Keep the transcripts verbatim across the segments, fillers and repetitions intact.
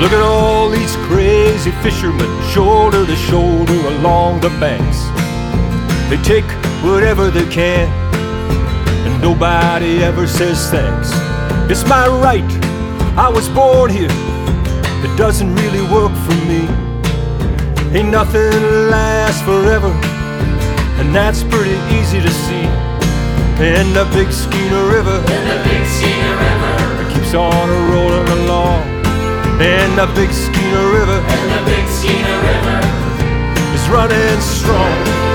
Look at all these crazy fishermen, shoulder to shoulder along the banks. They take whatever they can, and nobody ever says thanks. It's my right, I was born here. It doesn't really work for me. Ain't nothing lasts forever, and that's pretty easy to see. And the Big Skeena River, and the Big Skeena River, it keeps on rolling along. And the Big Skeena River, and the Big Skeena River, is running strong.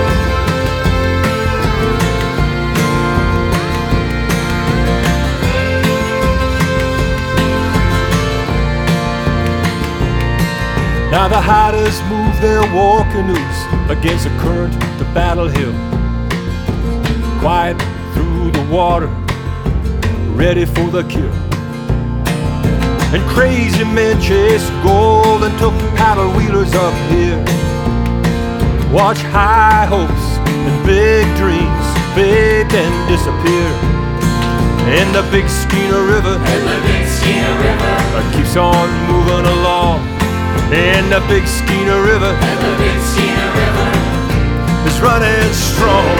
Now the Haidas move their war canoes against the current to Battle Hill. Quiet through the water, ready for the kill. And crazy men chase gold and took paddle wheelers up here. Watch high hopes and big dreams fade and disappear. And the Big Skeena River, and the Big Skeena River, uh, keeps on moving along. And the Big Skeena River, and the Big Skeena River, is running strong.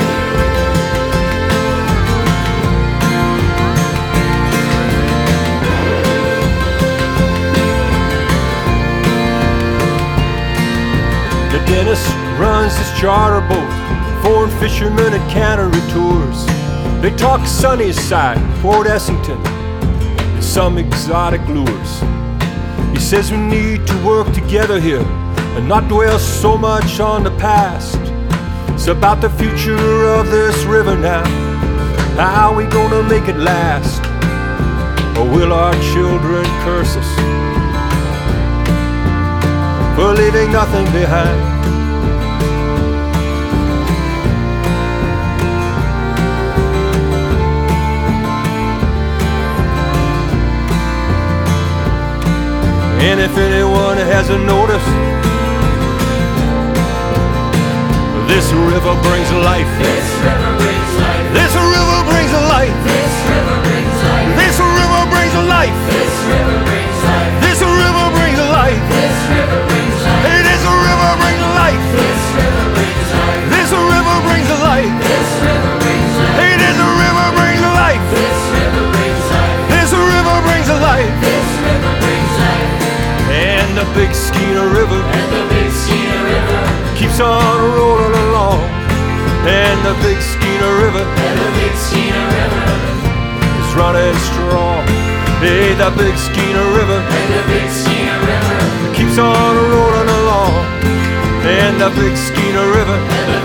The Dennis runs his charter boat, foreign fishermen and cannery tours. They talk Sunnyside, Port Essington, and some exotic lures. He says we need to work together here and not dwell so much on the past. It's about the future of this river now. How are we gonna make it last? Or will our children curse us for leaving nothing behind? And if anyone hasn't noticed, this river brings life. this river brings life, This river brings life. this river brings life, This river brings life. this river brings life, This river brings life. this river brings life, Hey, this river brings life. this river brings life, This river brings life. this river brings life, Hey, this river brings life. this river brings life, This river brings life. this river brings life, And the Big Skeena River and the Big Skeena River, keeps on rolling along. And the Big Skeena River and the Big Skeena River, is running strong. Hey, the Big Skeena River and the Big Skeena River, keeps on rolling along. And the Big Skeena River and the